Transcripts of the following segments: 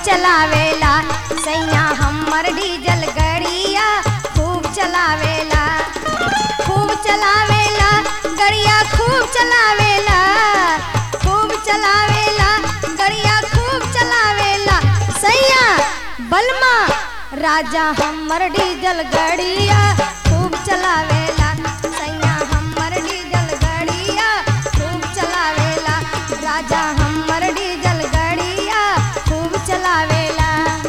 चलावेला सैया हमर डीजल गड़िया खूब चलावेला खूब चलावेला गड़िया खूब चलावेला खूब चलावेला गड़िया खूब चलावेला सैया बलमा राजा हमर डीजल गड़िया खूब चलावेला सैया हमर डीजल गड़िया खूब चलावेला राजा हमर डीजल गड़िया खूब चलावेला।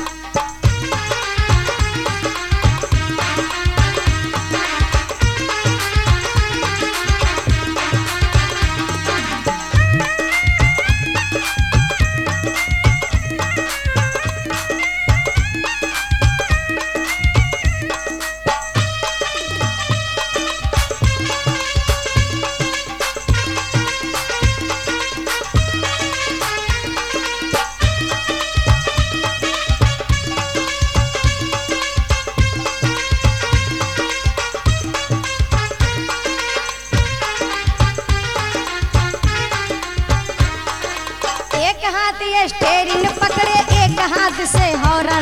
एक हाथ ये स्टेरिंग पकड़े एक हाथ से हॉर्न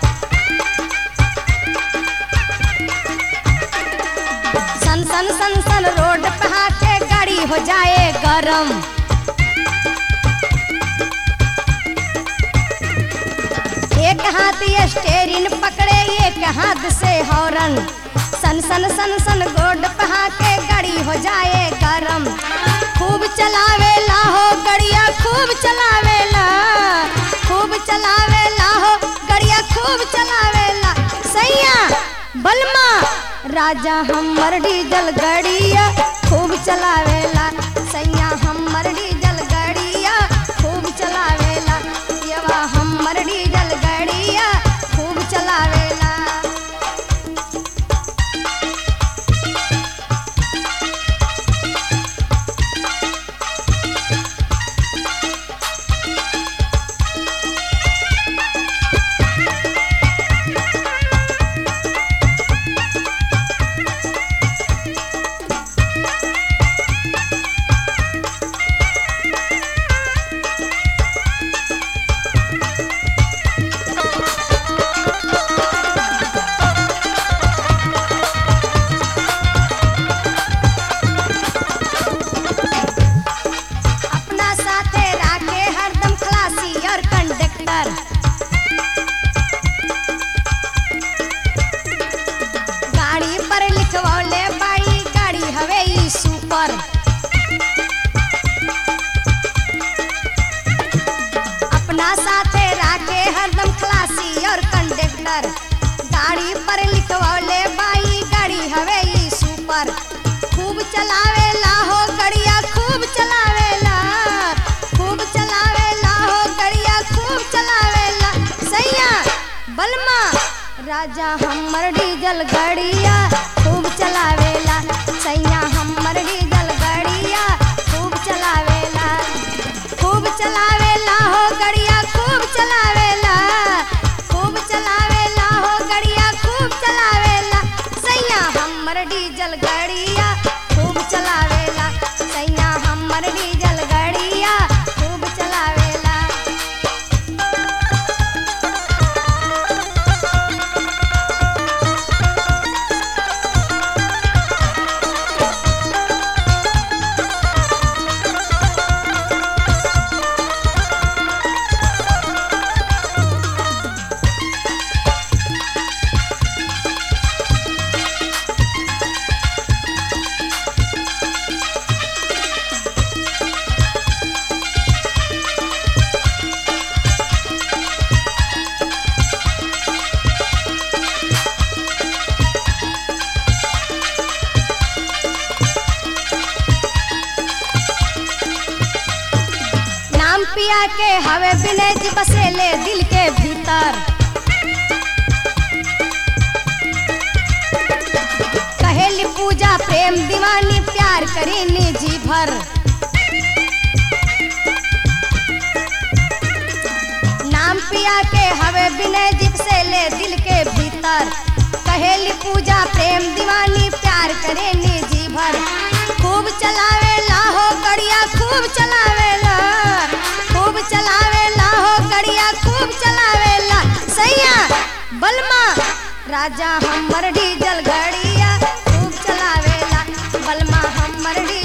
सन सन सन सन रोड पे हाथे गाड़ी हो जाए गरम। एक हाथ ये स्टेरिंग पकड़े एक हाथ से हॉर्न सन सन सन सन रोड पे हाथे गाड़ी हो जाए गरम। खूब चलावेला हो गड़िया खूब चलावेला खूब चलावेला हो गड़िया खूब चलावेला सैया बलमा राजा हमर डीजल गड़िया खूब चलावेला सैया हमर डीजल गड़िया खूब चलावेला यवा हमर डीजल गड़िया खूब चलावेला। गाड़ी पर लिखवले बाई गाड़ी हवे ई सुपर अपना साथे राखे हरदम खलासी और कंडक्टर गाड़ी पर लिखवले बाई गाड़ी हवे ई सुपर खूब चलावेला हो गड़िया खूब चलावेला खूब चलावेला हो गड़िया खूब चलावेला सैया बलमा राजा हमर डीजल गड़िया खूब चलावेला सैया हमर डीजल गड़िया खूब चलावेला खूब चलावेला हो गड़िया खूब चलावेला खूब चलावेला हो गड़िया खूब चलावेला सैया हमर डीजल गड़िया खूब चलावेला सैया हमर डीजल गड़िया खूब चलावेला। पिया के हवे विनय जी बसेले दिल के भीतर कहेली पूजा प्रेम दीवानी प्यार करेनी जी भर नाम पिया के हवे विनय जी बसेले दिल के भीतर कहेली पूजा प्रेम दीवानी प्यार करेनी जी भर खूब चलावेला हो गड़िया खूब चलावेला हो गड़िया खूब चलावे राजा हमर डीजल गड़िया खूब चलावेला बलमा हमर डीजल